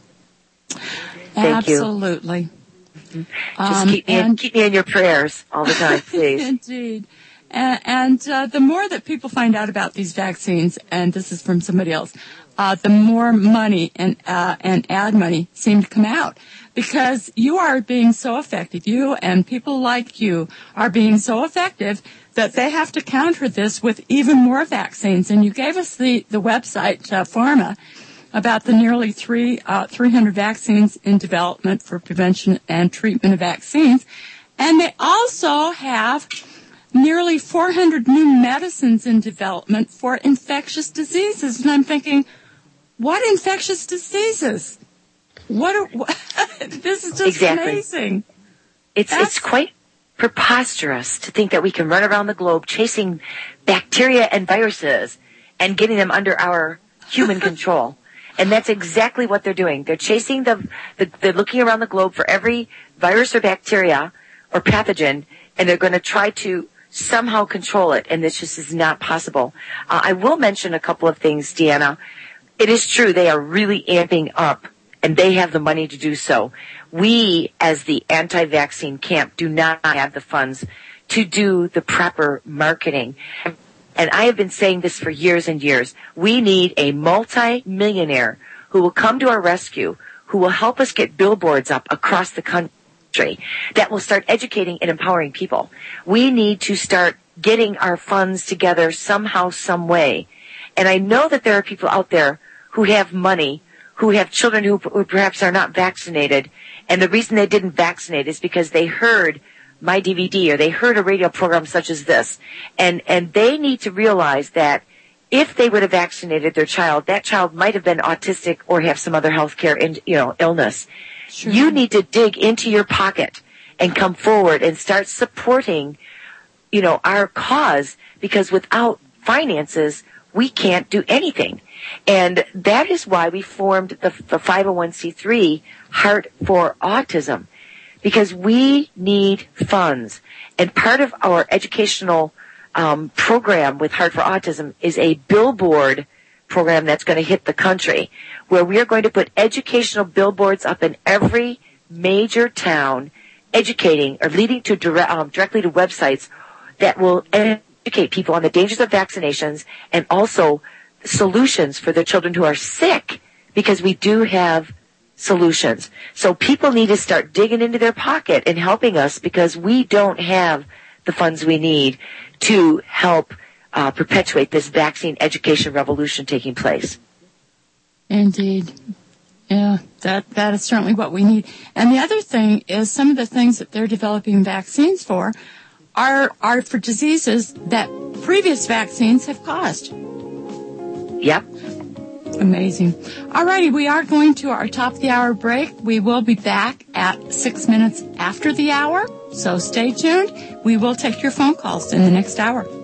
S10: Thank
S9: Absolutely.
S10: You. Just keep me, in, keep me in your prayers all the time, please.
S9: Indeed. And, and uh, the more that people find out about these vaccines, and this is from somebody else, uh, the more money and uh, and ad money seem to come out, because you are being so effective. You and people like you are being so effective that they have to counter this with even more vaccines. And you gave us the, the website, uh, Pharma, about the nearly three, uh, three hundred vaccines in development for prevention and treatment of vaccines. And they also have nearly four hundred new medicines in development for infectious diseases. And I'm thinking, what infectious diseases? What are, what, this is just
S10: exactly.
S9: amazing.
S10: It's,
S9: That's,
S10: it's quite preposterous to think that we can run around the globe chasing bacteria and viruses and getting them under our human control. And that's exactly what they're doing. They're chasing the, the, they're looking around the globe for every virus or bacteria or pathogen, and they're going to try to somehow control it, and this just is not possible. Uh, I will mention a couple of things, Deanna. It is true, they are really amping up, and they have the money to do so. We, as the anti-vaccine camp, do not have the funds to do the proper marketing. And I have been saying this for years and years. We need a multi-millionaire who will come to our rescue, who will help us get billboards up across the country that will start educating and empowering people. We need to start getting our funds together somehow, some way. And I know that there are people out there who have money, who have children who, who perhaps are not vaccinated, and the reason they didn't vaccinate is because they heard my D V D or they heard a radio program such as this, and and they need to realize that if they would have vaccinated their child, that child might have been autistic or have some other health care, you know, illness. Sure. You need to dig into your pocket and come forward and start supporting, you know, our cause, because without finances, we can't do anything. And that is why we formed the, the five oh one c three Heart for Autism, because we need funds. And part of our educational um, program with Heart for Autism is a billboard program that's going to hit the country, where we are going to put educational billboards up in every major town, educating or leading to direct, um, directly to websites that will educate people on the dangers of vaccinations and also solutions for the children who are sick, because we do have solutions. So people need to start digging into their pocket and helping us, because we don't have the funds we need to help uh, perpetuate this vaccine education revolution taking place.
S9: Indeed. Yeah, that, that is certainly what we need. And the other thing is some of the things that they're developing vaccines for are, are for diseases that previous vaccines have caused.
S10: Yep.
S9: Amazing. All righty, we are going to our top of the hour break. We will be back at six minutes after the hour, so stay tuned. We will take your phone calls in the next hour.